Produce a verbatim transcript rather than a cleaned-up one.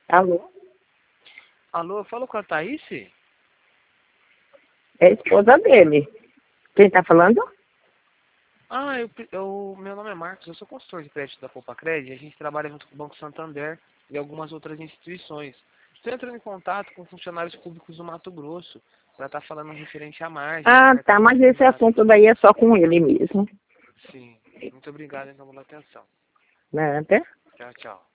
Alô? Alô, fala com a Thaís? É a esposa dele. Quem tá falando? Ah, eu, eu, meu nome é Marcos, eu sou consultor de crédito da Poupa Cred, a gente trabalha junto com o Banco Santander e algumas outras instituições. Estou entrando em contato com funcionários públicos do Mato Grosso para estar falando referente à margem do Ah, tá, cartão mas esse utilizado. assunto daí é só com ele mesmo. Sim, muito obrigado então pela atenção. Né? Até? Tchau, tchau.